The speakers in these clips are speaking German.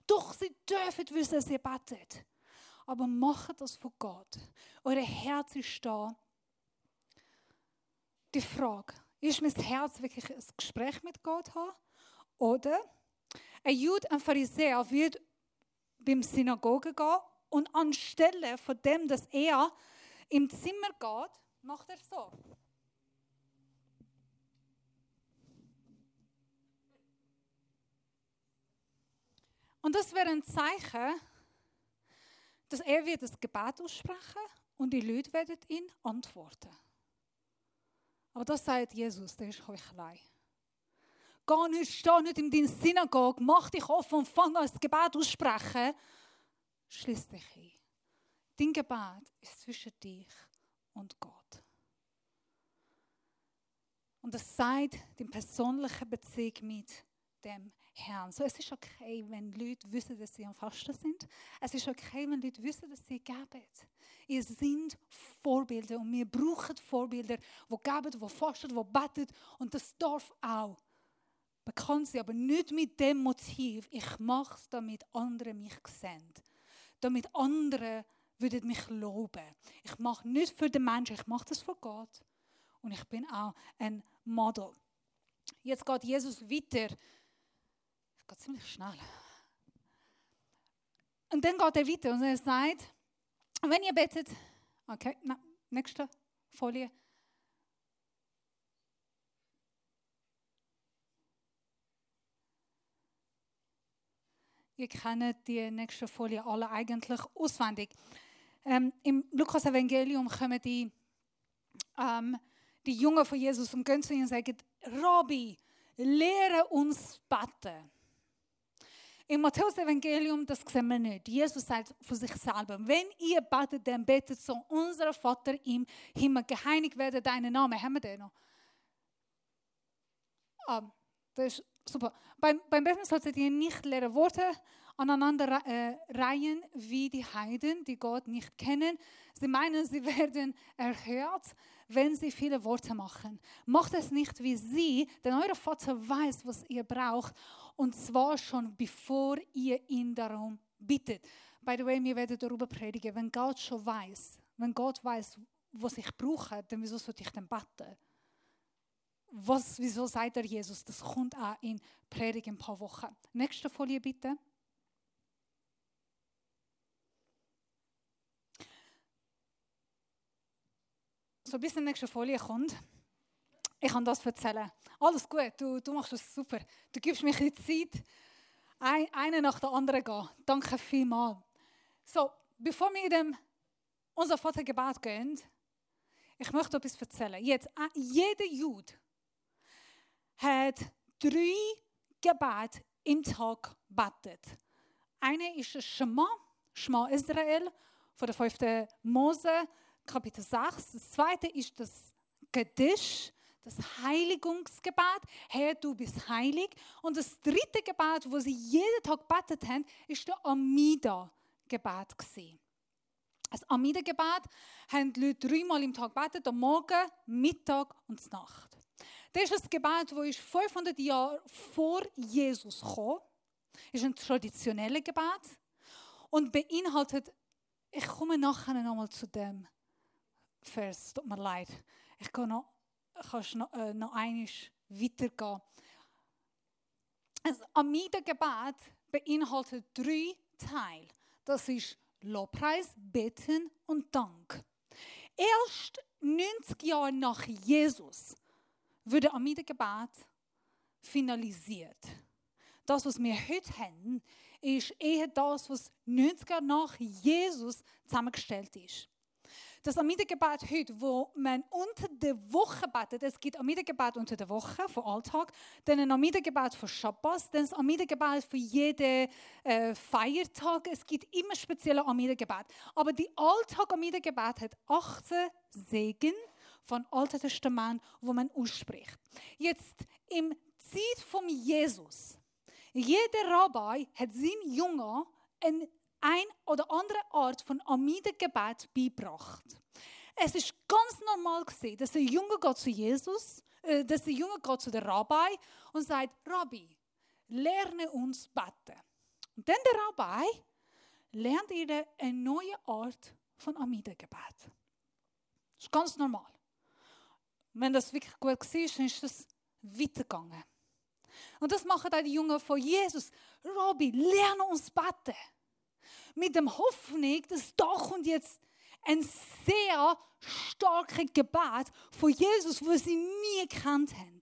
Doch sie dürfen wissen, dass ihr betet. Aber macht das von Gott. Euer Herz ist da. Die Frage, ist mein Herz wirklich ein Gespräch mit Gott haben? Oder ein Jude, ein Pharisäer, wird beim Synagoge gehen und anstelle von dem, dass er im Zimmer geht, macht er so. Und das wäre ein Zeichen, dass er wird das Gebet aussprechen und die Leute werden ihn antworten. Aber das sagt Jesus, der ist Heuchelei. Geh nicht, steh nicht in deiner Synagoge, mach dich offen und fang an, das Gebet aussprechen. Schließ dich ein. Dein Gebet ist zwischen dich und Gott. Und das sagt die persönliche Beziehung mit dem Herrn. So, es ist okay, wenn Leute wissen, dass sie am Fasten sind. Es ist okay, wenn Leute wissen, dass sie geben. Ihr seid Vorbilder und wir brauchen Vorbilder, die geben, die fasten, die beten. Und das darf auch bekannt sein, aber nicht mit dem Motiv, ich mache es, damit andere mich sehen. Damit andere würden mich loben. Ich mache nicht für den Menschen, ich mache das für Gott. Und ich bin auch ein Model. Jetzt geht Jesus weiter. Es geht ziemlich schnell. Und dann geht er weiter und er sagt, wenn ihr betet, okay, nächste Folie. Ihr kennt die nächste Folie alle eigentlich auswendig. Im Lukas-Evangelium kommen die Jünger von Jesus und gehen zu ihm und sagen, Rabbi, lehre uns beten. Im Matthäus-Evangelium, das sehen wir nicht. Jesus sagt von sich selber, wenn ihr betet, dann betet so, unser Vater im Himmel, geheiligt werde dein Name. Haben wir den noch? Das ist super. Beim Beten solltet ihr nicht leere Worte aneinander reihen wie die Heiden, die Gott nicht kennen. Sie meinen, sie werden erhört, wenn sie viele Worte machen. Macht es nicht wie sie, denn euer Vater weiß, was ihr braucht. Und zwar schon bevor ihr ihn darum bittet. By the way, wir werden darüber predigen. Wenn Gott schon weiß, wenn Gott weiß, was ich brauche, dann wieso sollte ich dann beten? Wieso sagt er Jesus? Das kommt auch in Predigt in ein paar Wochen. Nächste Folie bitte. So bis die nächste Folie kommt. Ich kann das erzählen. Alles gut, du machst das super. Du gibst mir die Zeit, eine nach der anderen gehen. Danke vielmals. So, bevor wir in unser Vatergebet gehen, ich möchte etwas erzählen. Jetzt, jeder Jude hat 3 Gebete im Tag gebetet. Eine ist das Shema Israel, von der 5. Mose, Kapitel 6. Das zweite ist das Gedisch, das Heiligungsgebet. Herr, du bist heilig. Und das 3. Gebet, das sie jeden Tag gebetet haben, ist das Amida-Gebet. Das Amida-Gebet haben die Leute 3-mal im Tag gebetet, am Morgen, Mittag und Nacht. Das ist das Gebet, das 500 Jahre vor Jesus kam. Das ist ein traditionelles Gebet und beinhaltet, ich komme nachher nochmal zu dem Vers, tut mir leid. Ich kann noch einmal weitergehen. Das Amida-Gebet beinhaltet 3 Teile. Das ist Lobpreis, Beten und Dank. Erst 90 Jahre nach Jesus wurde Amida-Gebet finalisiert. Das, was wir heute haben, ist eher das, was 90 Jahre nach Jesus zusammengestellt ist. Das Amida-Gebet heute, wo man unter der Woche betet, es gibt Amida-Gebet unter der Woche, für Alltag, dann ein Amida-Gebet für Schabbos, dann ein Amida-Gebet für jeden Feiertag. Es gibt immer spezielle Amida-Gebet. Aber die Alltag-Amida-Gebet hat 18 Segen vom Alten Testament, wo man ausspricht. Jetzt, im Zeit von Jesus, jeder Rabbi hat seinen Jüngern ein oder andere Art von Amida-Gebet beigebracht. Es ist ganz normal gewesen, dass der Junge geht zu Jesus, dass der Junge geht zu der Rabbi und sagt, Rabbi, lerne uns beten. Und dann der Rabbi lernt ihr eine neue Art von Amidah-Gebet. Das ist ganz normal. Wenn das wirklich gut war, dann ist das weitergegangen. Und das machen auch die Jungen von Jesus. Rabbi, lerne uns beten. Mit der Hoffnung, dass da kommt jetzt ein sehr starkes Gebet von Jesus, das sie nie gekannt haben.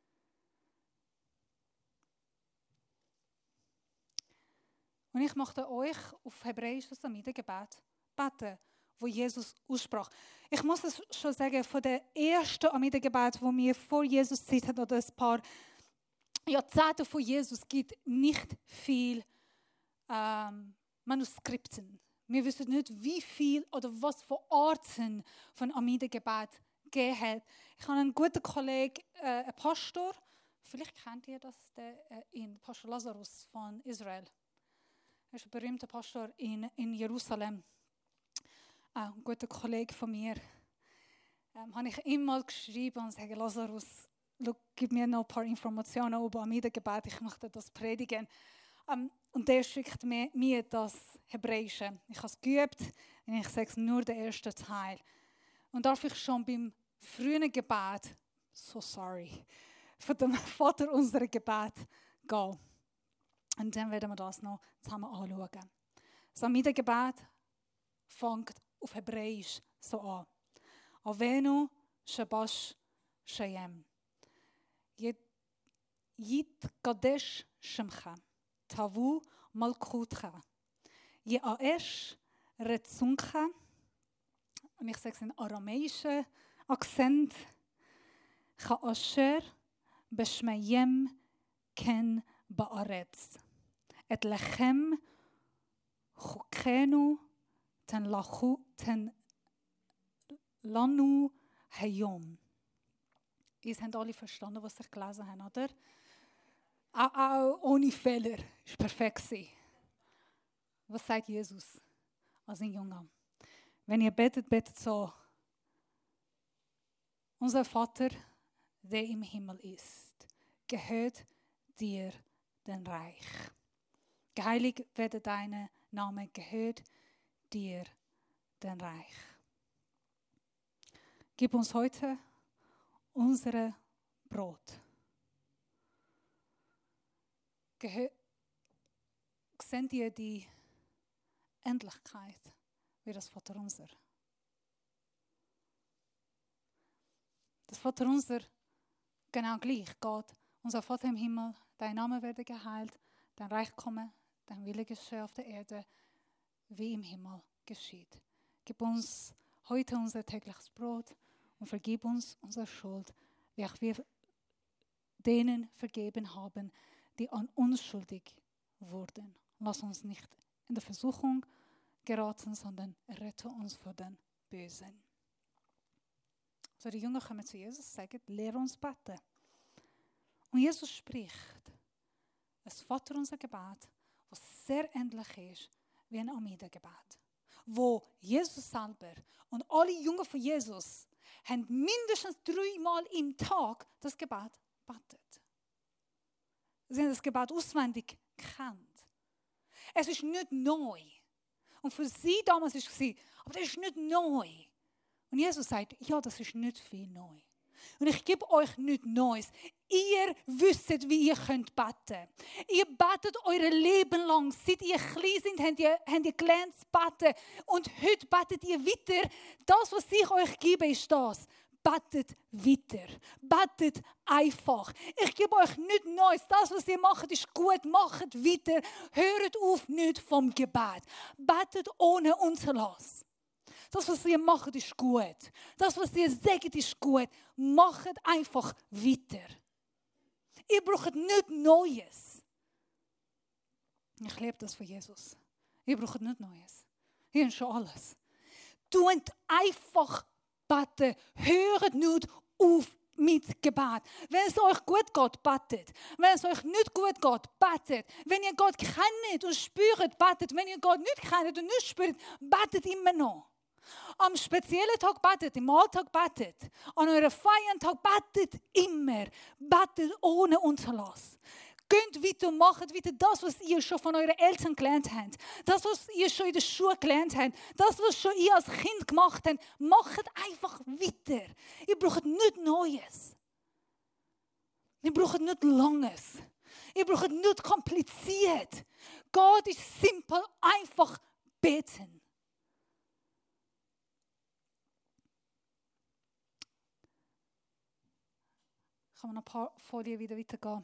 Und ich möchte euch auf Hebräisch das Amidah-Gebet beten, wo Jesus aussprach. Ich muss es schon sagen, von der ersten Amidah-Gebet, wo wir vor Jesus Zeit hatten, oder ein paar Jahrzehnte von Jesus, gibt nicht viel Manuskripten. Wir wissen nicht, wie viel oder was für Arten von Amidah-Gebet gegeben hat. Ich habe einen guten Kollegen, einen Pastor, vielleicht kennt ihr das, Pastor Lazarus von Israel. Er ist ein berühmter Pastor in Jerusalem. Ein guter Kollege von mir. Habe ich ihm mal geschrieben und gesagt, Lazarus, gib mir noch ein paar Informationen über Amidah-Gebet, ich möchte das predigen. Und der schickt mir das Hebräische. Ich habe es geübt und ich sage es nur den ersten Teil. Und darf ich schon beim frühen Gebet, von dem Vater unserer Gebet gehen. Und dann werden wir das noch zusammen anschauen. Das Amidah-Gebet fängt auf Hebräisch so an. Avenu Shabash Shayem. Yitkadesh Shemcha. Tavu Malkutcha. Ye'aesh Retzuncha. Und ich sage es in aramäischen Akzent. Cha'asher Beshmeyem Ken Ba'aretz. Et lechem chukenu ten lanu hayom. Ihr habt alle verstanden, was ich gelesen habe, oder? Auch ohne Fehler. Das war perfekt. Was sagt Jesus als ein Junger? Wenn ihr betet, betet so. Unser Vater, der im Himmel ist, gehört dir dein Reich. Geheiligt werde dein Name, gehört dir dein Reich. Gib uns heute unser Brot. Seht ihr die Endlichkeit wie das Vaterunser? Das Vaterunser genau gleich geht. Unser Vater im Himmel, dein Name werde geheilt, dein Reich komme, dein Wille geschehe auf der Erde, wie im Himmel geschieht. Gib uns heute unser tägliches Brot und vergib uns unsere Schuld, wie auch wir denen vergeben haben, die an uns schuldig wurden. Lass uns nicht in der Versuchung geraten, sondern rette uns vor den Bösen. So, die Jünger kommen zu Jesus und sagen, lehre uns beten. Und Jesus spricht ein Vaterunser Gebet, das sehr ähnlich ist wie ein Amidah-Gebet. Wo Jesus selber und alle Jünger von Jesus haben mindestens 3 Mal im Tag das Gebet betet. Sie haben das Gebet auswendig gekannt. Es ist nicht neu. Und für sie damals war es, aber das ist nicht neu. Und Jesus sagt, ja, das ist nicht viel neu. Und ich gebe euch nichts Neues. Ihr wisst, wie ihr könnt beten. Ihr betet euer Leben lang. Seit ihr klein seid, habt ihr gelernt zu beten. Und heute betet ihr weiter. Das, was ich euch gebe, ist das. Betet weiter. Betet einfach. Ich gebe euch nichts Neues. Das, was ihr macht, ist gut. Macht weiter. Hört auf nicht vom Gebet. Betet ohne Unterlass. Das, was ihr macht, ist gut. Das, was ihr sagt, ist gut. Macht einfach weiter. Ihr braucht nichts Neues. Ich liebe das von Jesus. Ihr braucht nichts Neues. Ihr habt schon alles. Tut einfach beten. Hört nicht auf mit Gebet. Wenn es euch gut geht, betet. Wenn es euch nicht gut geht, betet. Wenn ihr Gott kennt und spürt, betet. Wenn ihr Gott nicht kennt und nicht spürt, betet immer noch. Am speziellen Tag betet, im Alltag betet. An eurem Feiertag betet immer. Betet ohne Unterlass. Geht weiter und macht weiter das, was ihr schon von euren Eltern gelernt habt. Das, was ihr schon in der Schule gelernt habt. Das, was schon ihr als Kind gemacht habt. Macht einfach weiter. Ihr braucht nichts Neues. Ihr braucht nicht Langes. Ihr braucht nicht kompliziert. Gott ist simpel, einfach beten. Ich kann noch ein paar Folien wieder weitergehen.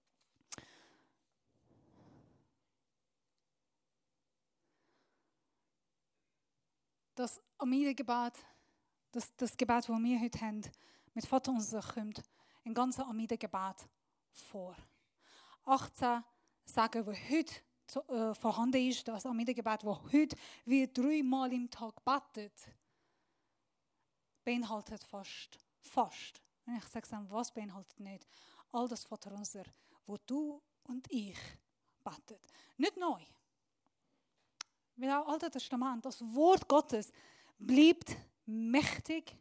Das Amidengebet, das Gebet, das wir heute haben, mit Vater unser, kommt ein ganzes Amidengebet vor. 18 Sagen, die heute vorhanden ist, das Amidengebet, das heute wir 3 Mal im Tag betet, beinhaltet fast. Wenn ich sage, was beinhaltet nicht? All das Vater unser, wo du und ich betet. Nicht neu. Weil auch Altes Testament, das Wort Gottes, bleibt mächtig,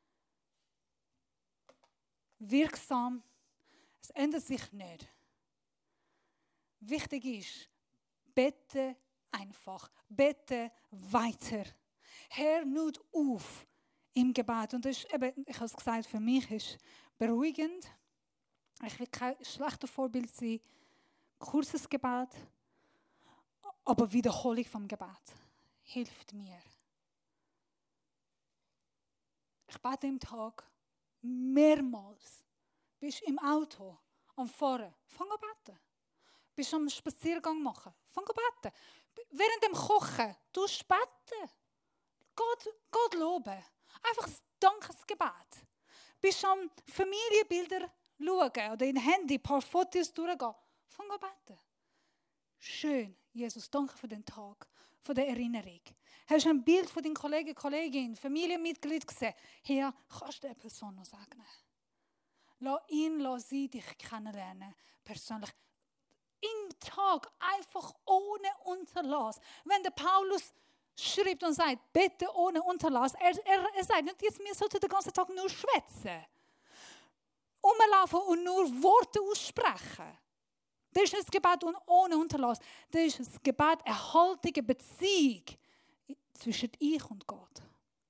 wirksam. Es ändert sich nicht. Wichtig ist, bete einfach, bete weiter. Hör nicht auf im Gebet. Und das ist eben, ich habe es gesagt, für mich ist beruhigend. Ich will kein schlechtes Vorbild sein. Kurzes Gebet, aber Wiederholung vom Gebet hilft mir. Ich bete im Tag mehrmals. Bist im Auto, am Fahren, fang an beten. Bist am Spaziergang machen, fang an beten. Während dem Kochen, du beten. Gott loben. Einfach ein Dankesgebet. Bist am Familienbilder schauen oder in Handy ein paar Fotos durchgehen, fang an beten. Schön, Jesus, danke für den Tag, für die Erinnerung. Hast du ein Bild von deinen Kollegen, Kollegin, Familienmitglied gesehen? Hier kannst du der Person noch segnen. Lass ihn, lass sie dich kennenlernen, persönlich. Im Tag, einfach ohne Unterlass. Wenn der Paulus schreibt und sagt, bitte ohne Unterlass, er sagt nicht, jetzt wir sollten den ganzen Tag nur schwätzen. Rumlaufen und nur Worte aussprechen. Das ist ein Gebet ohne Unterlass. Das ist ein Gebet, erhaltige Beziehung zwischen ich und Gott.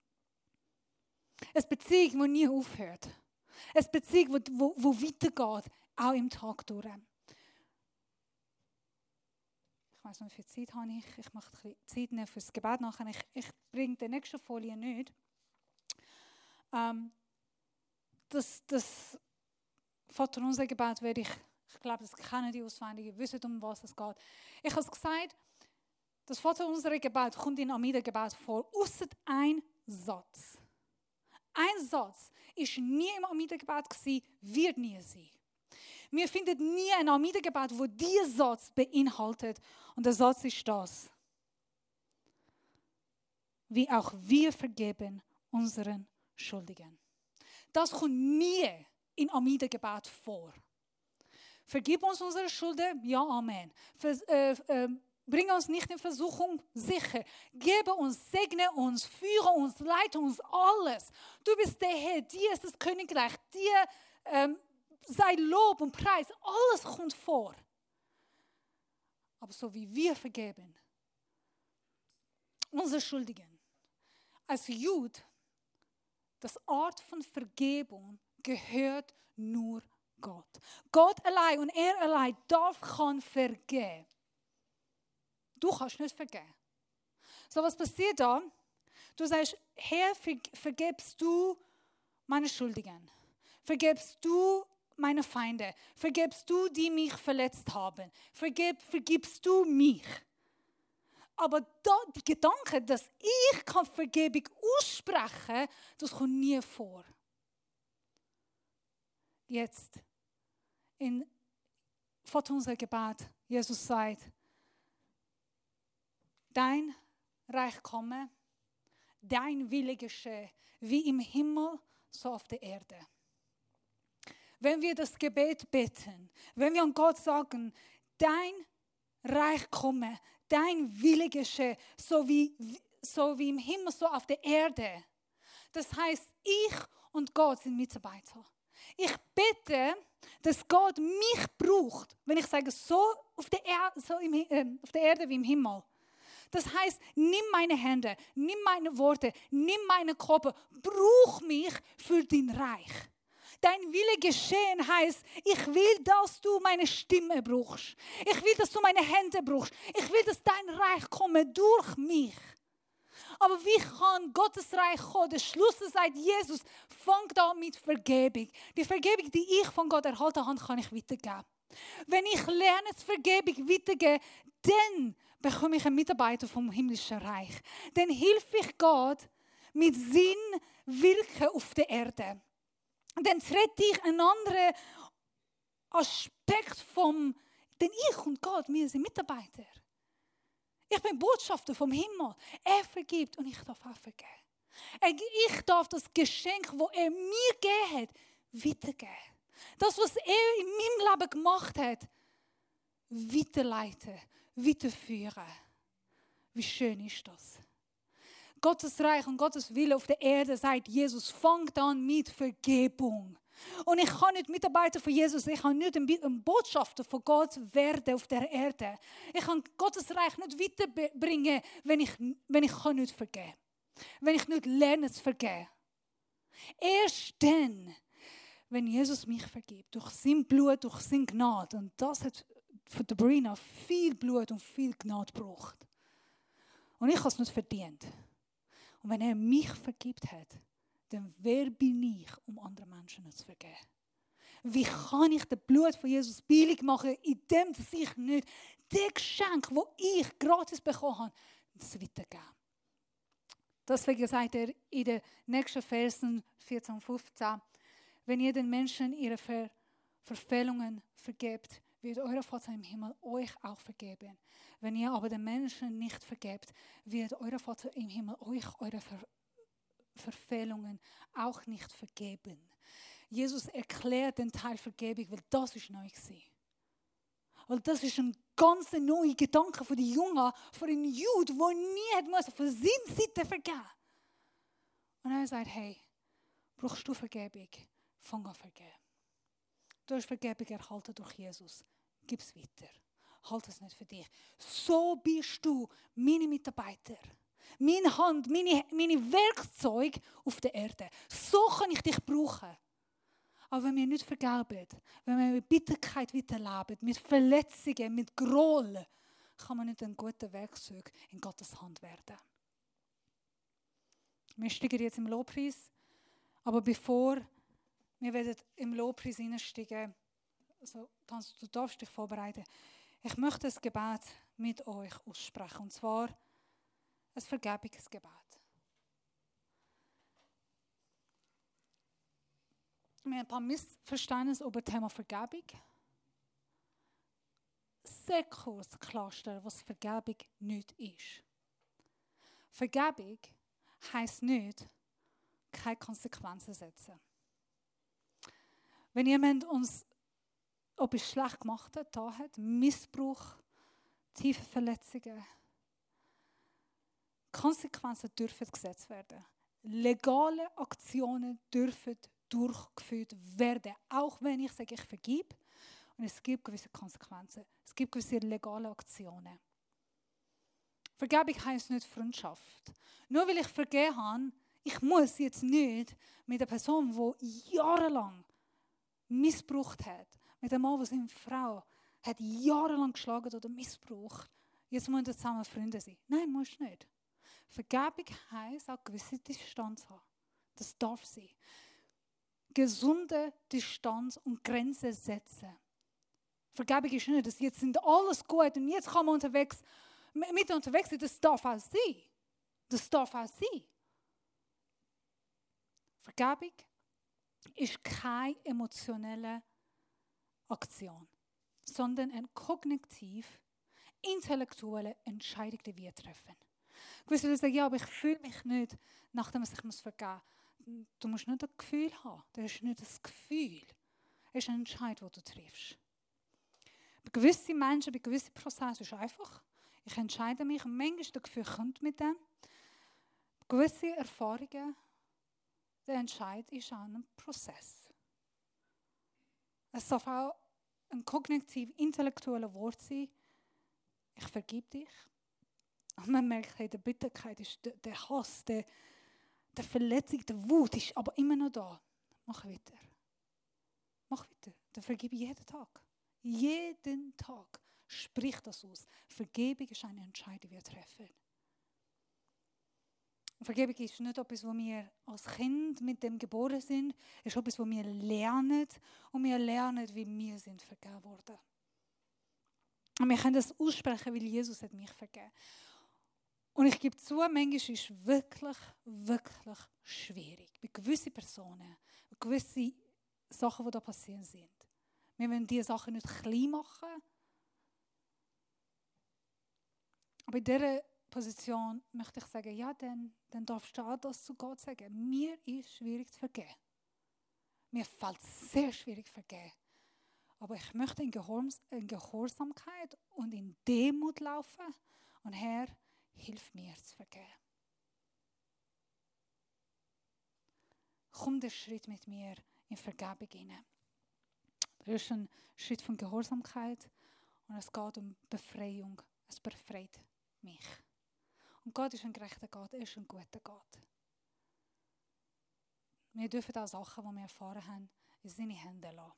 Eine Beziehung, die nie aufhört. Eine Beziehung, die weitergeht, auch im Tag durch. Ich weiss nicht, wie viel Zeit habe ich. Ich mache ein bisschen Zeit nehmen für das Gebet nachher. Ich bringe die nächste Folie nicht. Das Vaterunser Gebet werde ich glaube, das kennen die auswendig, ihr wisst, um was es geht. Ich habe es gesagt, das Vaterunser Gebet kommt in Amidengebet vor, ausser ein Satz. Ein Satz ist nie im Amidengebet gewesen, wird nie sein. Wir finden nie ein Amidengebet, wo dieser Satz beinhaltet. Und der Satz ist das. Wie auch wir vergeben unseren Schuldigen. Das kommt nie in Amidengebet vor. Vergib uns unsere Schulden, ja, Amen. Bring uns nicht in Versuchung, sicher. Gebe uns, segne uns, führe uns, leite uns, alles. Du bist der Herr, dir ist das Königreich, dir sei Lob und Preis, alles kommt vor. Aber so wie wir vergeben, unsere Schuldigen, als Jude, das Art von Vergebung gehört nur Gott. Gott allein und er allein kann vergeben. Du kannst nicht vergeben. So, was passiert da? Du sagst, Herr, vergibst du meine Schuldigen? Vergibst du meine Feinde? Vergibst du, die mich verletzt haben? Vergibst du mich? Aber die Gedanke, dass ich Vergebung aussprechen kann, das kommt nie vor. Jetzt, in Vaterunser Gebet, Jesus sagt, dein Reich komme, dein Wille geschehe, wie im Himmel, so auf der Erde. Wenn wir das Gebet beten, wenn wir an Gott sagen, dein Reich komme, dein Wille geschehe, so wie im Himmel, so auf der Erde. Das heißt, ich und Gott sind Mitarbeiter. Ich bete, dass Gott mich braucht, wenn ich sage, so auf der Erde wie im Himmel. Das heißt, nimm meine Hände, nimm meine Worte, nimm meinen Körper, brauch mich für dein Reich. Dein Wille geschehen heißt, ich will, dass du meine Stimme brauchst. Ich will, dass du meine Hände brauchst. Ich will, dass dein Reich komme durch mich. Aber wie kann Gottes Reich kommen? Der Schluss sagt Jesus, fängt an mit Vergebung. Die Vergebung, die ich von Gott erhalten habe, kann ich weitergeben. Wenn ich lerne, die Vergebung weitergeben, dann bekomme ich einen Mitarbeiter vom himmlischen Reich. Dann hilfe ich Gott mit Sinn wirken auf der Erde. Dann trete ich einen anderen Aspekt vom, denn ich und Gott, wir sind Mitarbeiter. Ich bin Botschafter vom Himmel. Er vergibt und ich darf auch vergeben. Ich darf das Geschenk, das er mir gegeben hat, weitergeben. Das, was er in meinem Leben gemacht hat, weiterleiten, weiterführen. Wie schön ist das? Gottes Reich und Gottes Wille auf der Erde, sagt Jesus, fängt an mit Vergebung. Und ich kann nicht Mitarbeiter von Jesus, ich kann nicht ein Botschafter von Gott werden auf der Erde. Ich kann Gottes Reich nicht weiterbringen, wenn ich nicht vergeben kann. Wenn ich nicht lerne zu vergeben. Erst dann, wenn Jesus mich vergibt, durch sein Blut, durch seine Gnade, und das hat für Sabrina viel Blut und viel Gnade gebraucht. Und ich habe es nicht verdient. Und wenn er mich vergibt hat, dann wer bin ich, um andere Menschen zu vergeben? Wie kann ich das Blut von Jesus billig machen, indem ich nicht das Geschenk, das ich gratis bekommen habe, das weitergeben? Deswegen sagt er in den nächsten Versen 14 und 15, wenn ihr den Menschen ihre Verfehlungen vergebt, wird euer Vater im Himmel euch auch vergeben. Wenn ihr aber den Menschen nicht vergebt, wird euer Vater im Himmel euch eure Verfehlungen auch nicht vergeben. Jesus erklärt den Teil Vergebung, weil das ist neu gewesen. Weil das ist ein ganz neuer Gedanke für die Jünger, für den Juden, der nie hat müssen von seiner Seite vergeben. Und er sagt, hey, brauchst du Vergebung? Fang an vergeben. Du hast Vergebung erhalten durch Jesus. Gib es weiter. Halt es nicht für dich. So bist du meine Mitarbeiter. Meine Hand, meine Werkzeuge auf der Erde. So kann ich dich brauchen. Aber wenn wir nicht vergeben, wenn wir mit Bitterkeit weiterleben, mit Verletzungen, mit Groll, kann man nicht ein guter Werkzeug in Gottes Hand werden. Wir steigen jetzt im Lobpreis, aber bevor wir werden im Lobpreis hineinsteigen, also du darfst dich vorbereiten. Ich möchte ein Gebet mit euch aussprechen, und zwar ein Vergebungsgebet. Wir haben ein paar Missverständnisse über das Thema Vergebung. Sehr kurz klarstellen, was Vergebung nicht ist. Vergebung heisst nicht, keine Konsequenzen setzen. Wenn jemand uns etwas schlecht gemacht hat, Missbrauch, tiefe Verletzungen, Konsequenzen dürfen gesetzt werden. Legale Aktionen dürfen durchgeführt werden, auch wenn ich sage, ich vergib. Und es gibt gewisse Konsequenzen. Es gibt gewisse legale Aktionen. Vergebung heisst nicht Freundschaft. Nur weil ich vergeben habe, ich muss jetzt nicht mit einer Person, die jahrelang missbraucht hat, mit einem Mann, der seine Frau hat jahrelang geschlagen oder missbraucht, jetzt müssen wir zusammen Freunde sein. Nein, musst du nicht. Vergebung heisst auch gewisse Distanz haben. Das darf sein. Gesunde Distanz und Grenzen setzen. Vergebung ist nicht, dass jetzt sind alles gut und jetzt kann man mit unterwegs sein. Das darf auch sein. Das darf auch sein. Vergebung ist keine emotionelle Aktion, sondern eine kognitiv-intellektuelle Entscheidung, die wir treffen. Gewisse Leute sagen, ja, aber ich fühle mich nicht, nachdem ich muss vergeben muss. Du musst nicht das Gefühl haben. Das ist nicht das Gefühl. Es ist ein Entscheid, den du triffst. Bei gewissen Menschen, bei gewissen Prozessen ist es einfach. Ich entscheide mich und manchmal das Gefühl kommt mit dem. Gewisse Erfahrungen, der Entscheid ist auch ein Prozess. Es darf auch ein kognitiv-intellektuelles Wort sein. Ich vergib dich. Und man merkt, hey, die Bitterkeit ist der Hass, der Verletzung, der Wut ist aber immer noch da. Mach weiter. Mach weiter. Dann vergib jeden Tag. Jeden Tag. Sprich das aus. Vergebung ist eine Entscheidung, die wir treffen. Und Vergebung ist nicht etwas, wo wir als Kind mit dem geboren sind. Es ist etwas, wo wir lernen. Und wir lernen, wie wir sind vergeben worden. Und wir können das aussprechen, weil Jesus hat mich vergeben. Und ich gebe zu, manchmal ist es wirklich, wirklich schwierig. Bei gewissen Personen, bei gewissen Sachen, die da passieren sind. Wir wollen diese Sachen nicht klein machen. Aber in dieser Position möchte ich sagen, ja, dann darfst du auch das zu Gott sagen. Mir ist schwierig zu vergeben. Mir fällt es sehr schwierig zu vergeben. Aber ich möchte in Gehorsamkeit und in Demut laufen. Und Herr, hilf mir zu vergeben. Komm den Schritt mit mir in Vergebung hinein. Das ist ein Schritt von Gehorsamkeit und es geht um Befreiung. Es befreit mich. Und Gott ist ein gerechter Gott, er ist ein guter Gott. Wir dürfen auch Sachen, die wir erfahren haben, in seine Hände lassen.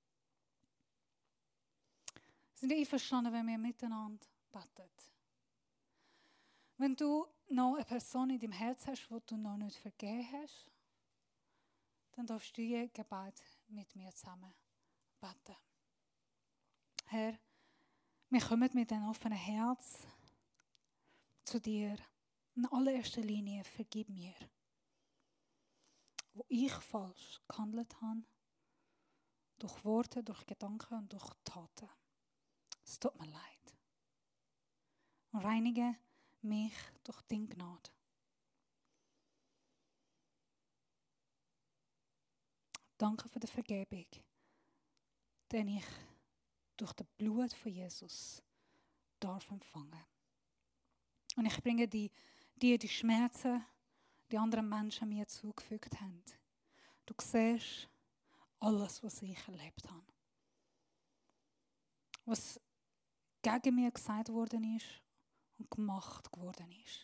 Sind ihr einverstanden, wenn wir miteinander beten? Wenn du noch eine Person in deinem Herz hast, die du noch nicht vergeben hast, dann darfst du ihr Gebet mit mir zusammen beten. Herr, wir kommen mit einem offenen Herz zu dir. In allererster Linie vergib mir, wo ich falsch gehandelt habe, durch Worte, durch Gedanken und durch Taten. Es tut mir leid. Und reinige mich durch deine Gnade. Danke für die Vergebung, den ich durch das Blut von Jesus darf empfangen. Und ich bringe die Schmerzen, die anderen Menschen mir zugefügt haben. Du siehst alles, was ich erlebt habe. Was gegen mir gesagt worden ist und gemacht worden ist.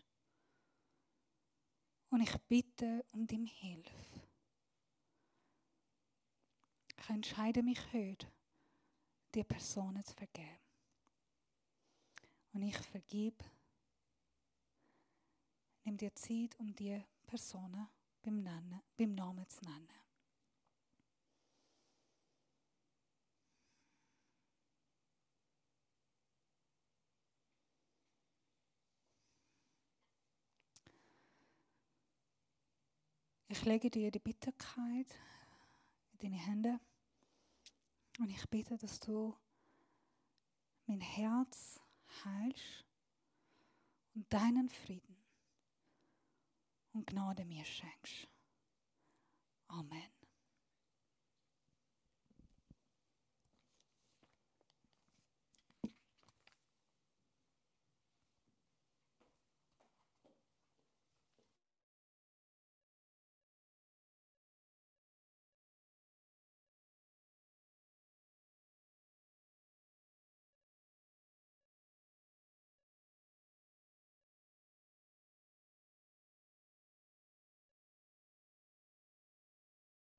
Und ich bitte um deine Hilfe. Ich entscheide mich heute, die Personen zu vergeben. Und ich vergib. Nimm dir Zeit, um die Personen beim Namen zu nennen. Ich lege dir die Bitterkeit in deine Hände und ich bitte, dass du mein Herz heilst und deinen Frieden und Gnade mir schenkst. Amen.